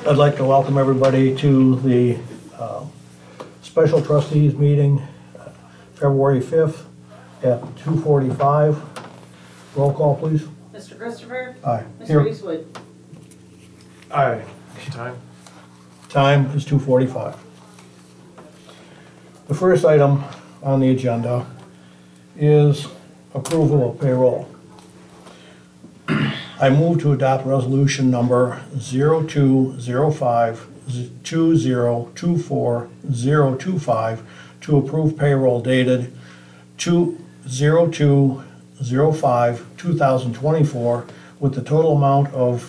I'd like to welcome everybody to the special trustees meeting, February 5th at 2:45. Roll call, please. Mr. Christopher? Aye. Mr. Eastwood? Aye. Time? Time is 2:45. The first item on the agenda is approval of payroll. I move to adopt resolution number 0205-2024-025 to approve payroll dated 2/02/05/2024 with the total amount of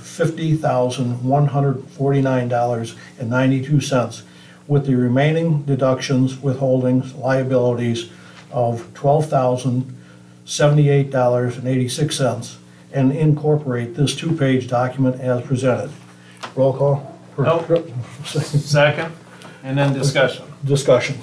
$50,149.92, with the remaining deductions, withholdings, liabilities of $12,078.86, and incorporate this two-page document as presented. Roll call? Nope. Second, and then discussion. Discussion.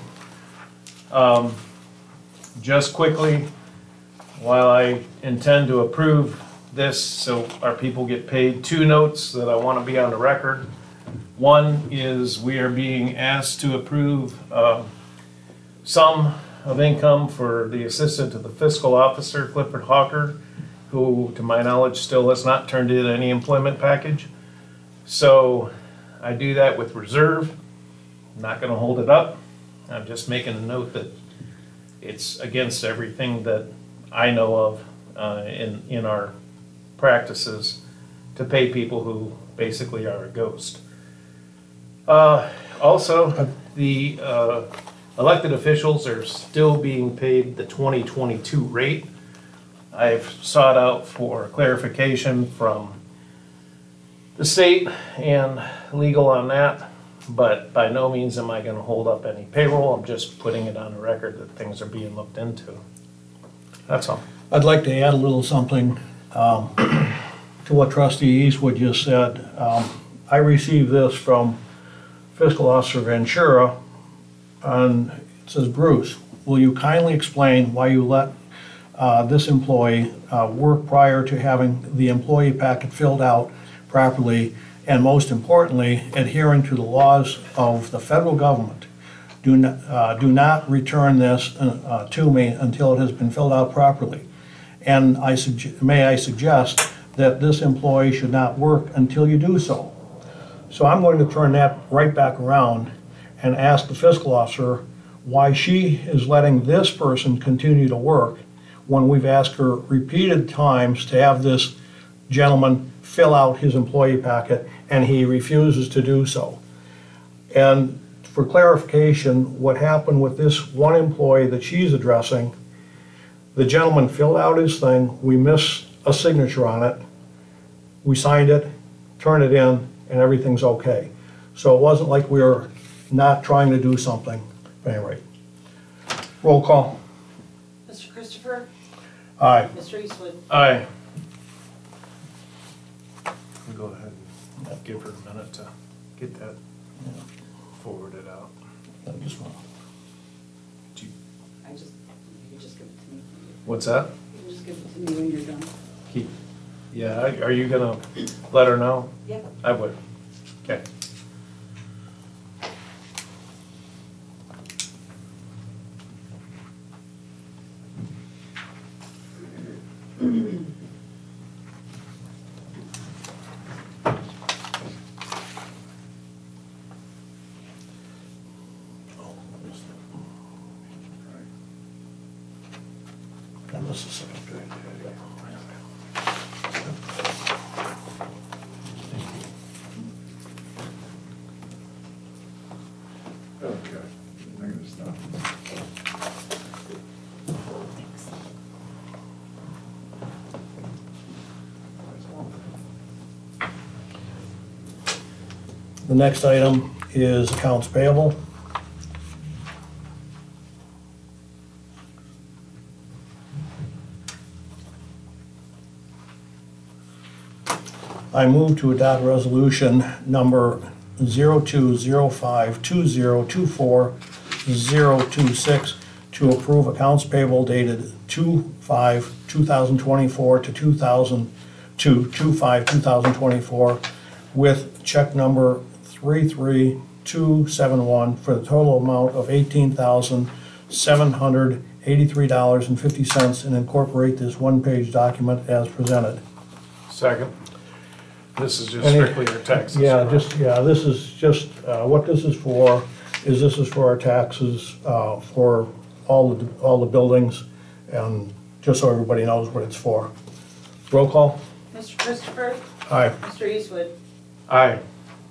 Just quickly, while I intend to approve this so our people get paid, two notes that I want to be on the record. One is we are being asked to approve sum of income for the assistant to the fiscal officer, Clifford Hawker, who, to my knowledge, still has not turned in any employment package. So I do that with reserve. I'm not going to hold it up. I'm just making a note that it's against everything that I know of in our practices to pay people who basically are a ghost. Also, the elected officials are still being paid the 2022 rate. I've sought out for clarification from the state and legal on that, but by no means am I going to hold up any payroll. I'm just putting it on the record that things are being looked into. That's all. I'd like to add a little something to what Trustee Eastwood just said. I received this from Fiscal Officer Ventura, and it says, "Bruce, will you kindly explain why you let this employee work prior to having the employee packet filled out properly, and most importantly, adhering to the laws of the federal government? Do not return this to me until it has been filled out properly. And may I suggest that this employee should not work until you do so." So I'm going to turn that right back around and ask the fiscal officer why she is letting this person continue to work when we've asked her repeated times to have this gentleman fill out his employee packet and he refuses to do so. And for clarification, what happened with this one employee that she's addressing, the gentleman filled out his thing, we missed a signature on it, we signed it, turned it in, and everything's okay. So it wasn't like we were not trying to do something. At any rate, roll call. Mr. Christopher? Aye. Mr. Eastwood? Aye. We'll go ahead and give her a minute to get that forwarded out. I just want- You can just give it to me. What's that? You can just give it to me when you're done. Yeah, are you gonna let her know? Yeah. I would. Okay. And this is second. Okay, I'm gonna stop. The next item is accounts payable. I move to adopt resolution number 0205-2024-026 to approve accounts payable dated 2/5/2024 to 2/5/2024 with check number $33271 for the total amount of $18,783.50 and incorporate this one-page document as presented. Second. This is just Any- strictly your taxes. This is just, what this is for, is this is for our taxes, for all the buildings, and just so everybody knows what it's for. Roll call? Mr. Christopher? Aye. Mr. Eastwood? Aye.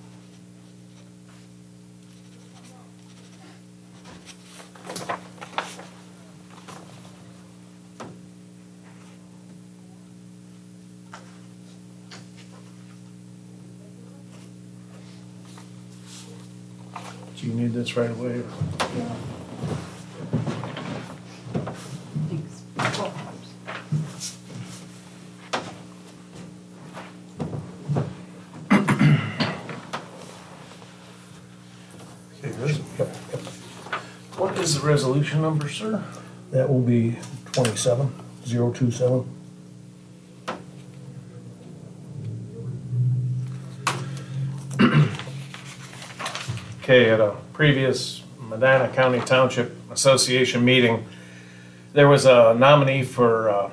Do you need this right away? Thanks. Okay, what is the resolution number, sir? That will be 27027. Okay, at a previous Medina County Township Association meeting, there was a nominee for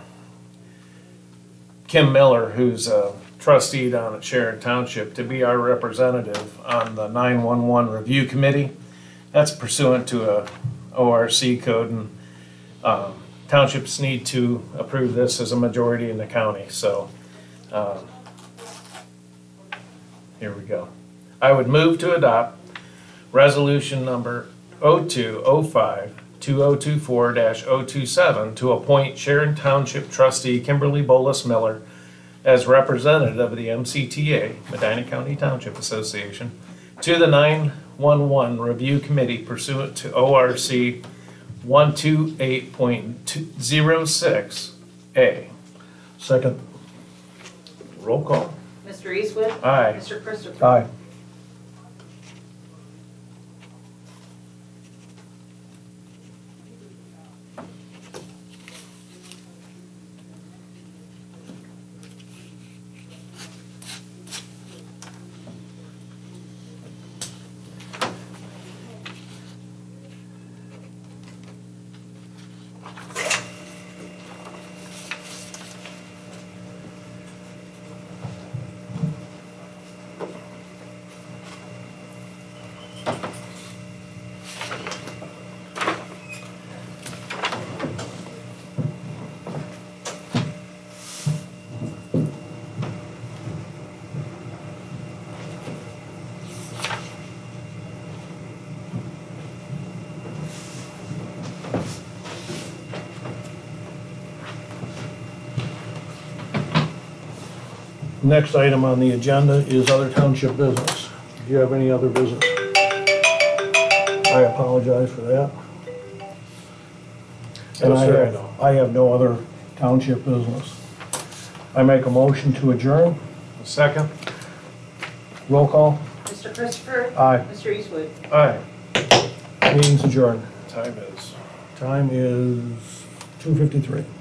Kim Miller, who's a trustee down at Sharon Township, to be our representative on the 911 Review Committee. That's pursuant to a ORC code, and townships need to approve this as a majority in the county, so here we go. I would move to adopt resolution number 0205-2024-027 to appoint Sharon Township trustee Kimberly Bolus Miller as representative of the MCTA, Medina County Township Association, to the 911 Review Committee pursuant to ORC 128.06A. Second. Roll call. Mr. Eastwood? Aye. Mr. Christopher? Aye. Next item on the agenda is other township business. Do you have any other business? I apologize for that. And No, sir, I don't. I have no other township business. I make a motion to adjourn. Second. Roll call. Mr. Christopher? Aye. Mr. Eastwood? Aye. Meeting's adjourned. Time is Time is 2:53.